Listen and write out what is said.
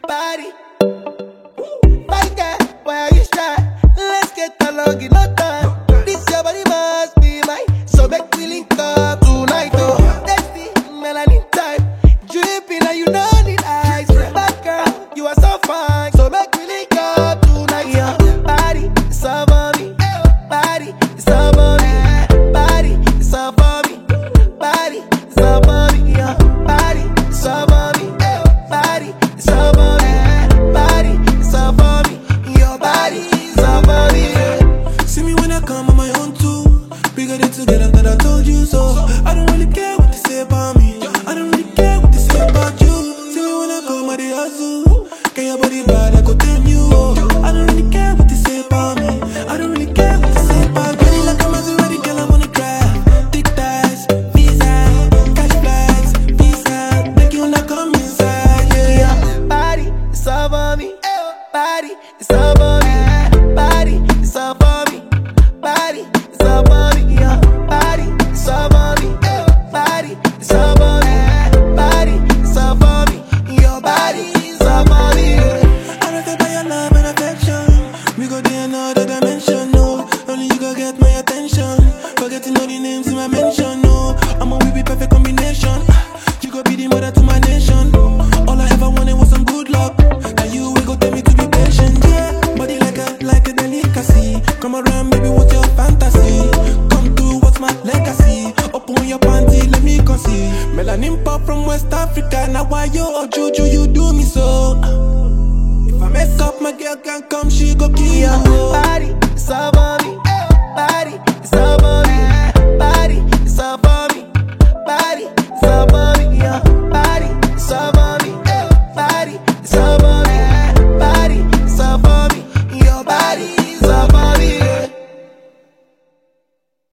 Body, body girl, why are you shy? Let's get along in no time. This your body must be mine, so make we link up tonight. Oh, that's the melanin type, dripping and you know need eyes. Bad girl, you are so fine, so make we link up tonight. Yeah, body, it's all for me. Body, it's all for me. Body, it's all for me. Body, it's all for me. Yeah, body, it's all for me. Body, it's all for me. Body, it's all for me. Your body is all for me. See me when I come on my own too. We got it together, that I told you so. I don't really care what they say about me. I don't really care what they say about you. See me when I come at the hustle. Get your body bad, I go tell you. I don't really care what they say about me. I don't really care what they say about me. Like I'm as ready, girl, I'm on the drive. Thick thighs, visa, cash flights, visa. Make you not come inside, yeah. Body, it's all for me. Body, it's all for me. Body, it's all for me. Body, it's all for me. Yeah. Body, it's all for me. Body, it's all for me. Body, it's all for me. Your body is all for me. I don't care about your love and affection. We go there another dimension, no. Only you go get my attention. Forgetting all the names in my mention, no. We be perfect combination. You go be the mother to my nation. All I ever wanted was some good luck. Now you will go tell me to be patient, yeah. Body like a delicacy. Come around, baby, what's your fantasy? Come through, what's my legacy? Open your panty, let me conceive. Melanin pop from West Africa. Now why you or Juju, you do me so? If I mess up, my girl can come, she go kill you. Body, it's all for me. Body, it's all for me. Body, it's all for me. Body, it's all for me. Yeah. Body, it's all for me. Body, it's all for me.